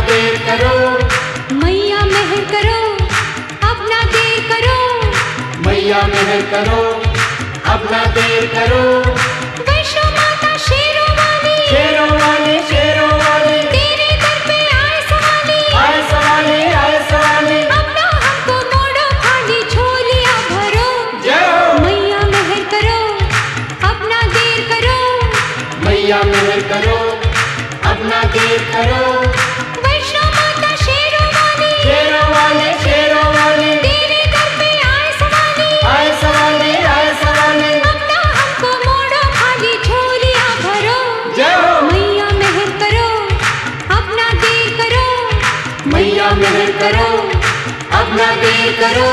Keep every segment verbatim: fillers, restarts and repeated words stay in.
देर करो, मैया मेहर करो, अब ना देर करो, मैया मेहर करो, अब ना देर करो। वैष्णो माता शेरों वाली, शेरों वाली, शेरों वाली, तेरे दर पे आए सवाली, आए सवाली, आए सवाली, अब ना हमको मोड़ो खाली झोलियां भरो। जय हो। मैया मेहर करो, अब ना देर करो, मैया मेहर करो, अब ना देर करो। वैष्णो माता शेरों वाली, शेरों वाली, शेरों वाली, तेरे दर पे आए सवाली, आए सवाली, आए सवाली, अब ना हमको मोड़ो खाली झोलियां भरो। जय हो। मैया मेहर करो, अब ना देर करो, मैया मेहर करो, अब ना देर करो।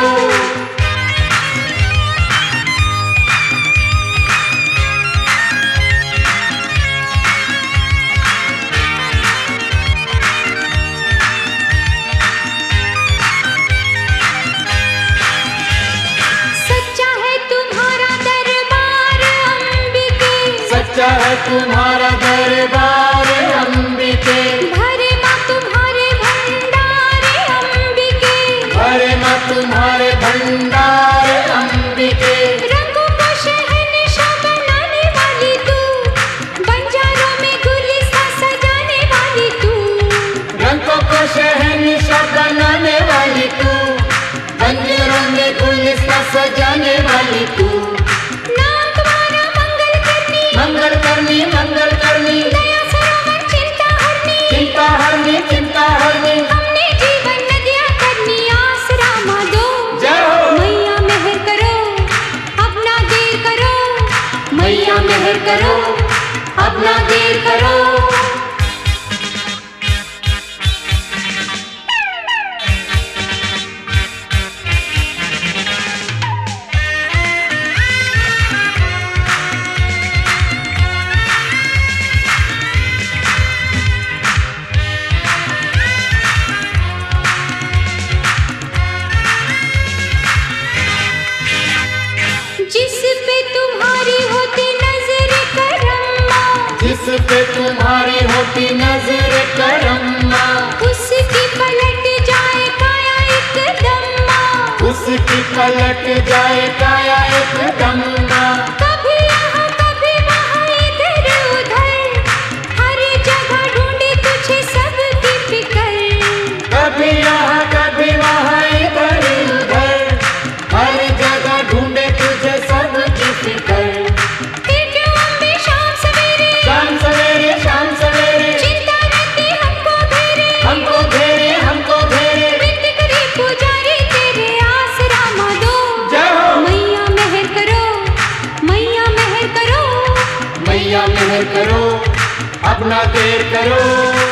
सच्चा है तुम्हारा दरबार अंबिके, सच्चा है तुम्हारा दरबार अंबिके, भरे माँ तुम्हारे भंडारे अंबिके, भरे माँ तुम्हारे भंडार अंबिके। रंगों को शहंशाह बनाने वाली तू, बंजारों में गुलिस्तां सजाने वाली तू, रंगों को शहंशाह बनाने वाली तू, बंजरों में गुलिस्तां सजाने वाली तू। नाम तुम्हारा मंगल करनी, मंगल करनी, मंगल करनी, दया सरोवर चिंता हरनी, चिंता हरनी, चिंता हरनी, हमने जीवन नदियाँ करनी आसरा माँ दो। जय हो। मैया मेहर करो, अब ना देर करो, मैया मेहर करो, अब ना देर करो। जिस पे तुम्हारी होती नजर करम्मा, जिस पे तुम्हारी होती नजर करम्मा, उसकी पलट जाए काया एकदम माँ, उसकी पलट जाए काया एकदम माँ। कभी यहाँ कभी वहाँ इधर उधर, हर जगह ढूंढे तुझे सबकी फिकर, कभी यहाँ कभी वहाँ इधर उधर, हर जगह ढूंढे तुझे सबकी फिकर। फिर क्यों अम्बे शाम सवेरे, शाम सवेरे, शाम सवेरे, चिंता रहती हमको घेरे, हमको घेरे, हमको घेरे। वृत्ति करे पुजारी तेरे आसरा माँ दो। जय हो। मैया मेहर करो, मैया मेहर करो, मैया मेहर करो, अब ना देर करो।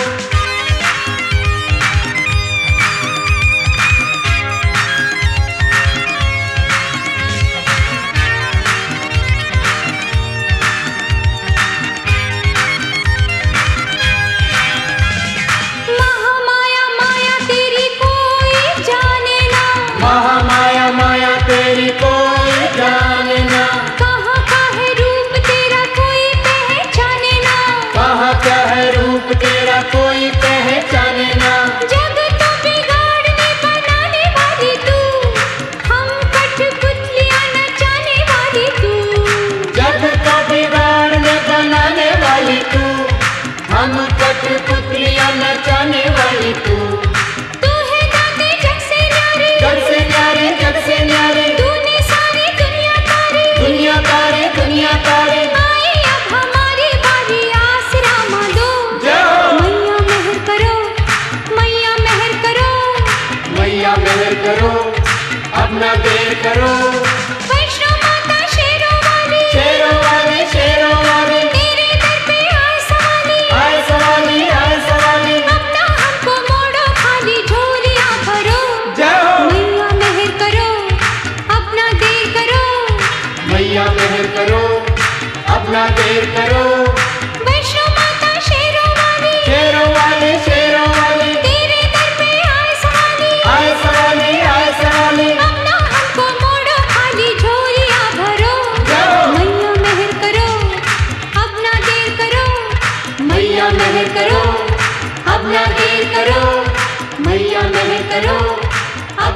महामाया माया तेरी कोई जाने ना, महामाया माया तेरी कोई जाने ना, कहाँ का है रूप तेरा कोई पहचाने ना, कहाँ क्या है रूप तेरा कोई पहचाने ना। जग तो बिगाड़ने बनाने वाली तू, हम कठपुतलियाँ नचाने वाली तू, जग को बिगाड़ने बनाने वाली तू, हम कठपुतलियाँ नचाने वाली तू। तू है दाते जग से न्यारी, जग से न्यारी, जग से न्यारी, तूने सारी दुनिया तारी, दुनिया तारे, दुनिया तारे। आई अब हमारी बारी आसरा माँ दो। जय हो। मैया मेहर करो, मैया मेहर करो, मैया मेहर करो, अब ना देर करो। वैष्णो माता शेरों वाली, शेरों वाली, शेरों वाली, तेरे दर पे आए सवाली, आए सवाली, आए सवाली, अब ना हमको मोड़ो खाली झोलियां भरो। जय हो। मैया मेहर करो, अब ना देर करो, मैया मेहर करो, अब ना देर करो। वैष्णो माता शेरों वाली, शेरों वाली, शेरों वाली, तेरे दर पे आए सवाली, आए सवाली, आए सवाली, अब ना हमको मोड़ो खाली झोलियां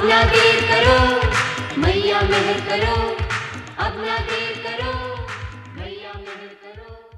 अब ना देर करो, मैया मेहर करो, अब ना देर करो, मैया मेहर करो।